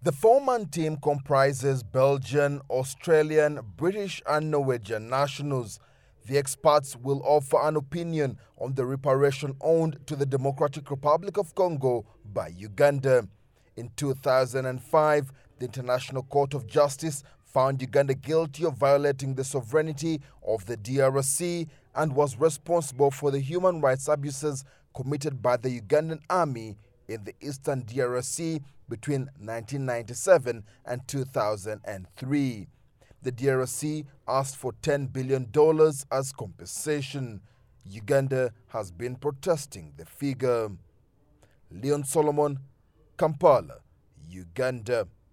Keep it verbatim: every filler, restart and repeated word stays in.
The four-man team comprises Belgian, Australian, British and Norwegian nationals. The experts will offer an opinion on the reparation owed to the Democratic Republic of Congo by Uganda. In two thousand five, the International Court of Justice found Uganda guilty of violating the sovereignty of the D R C and was responsible for the human rights abuses committed by the Ugandan army in the eastern D R C between nineteen ninety-seven and two thousand three. The D R C asked for ten billion dollars as compensation. Uganda has been protesting the figure. Leon Solomon, Kampala, Uganda.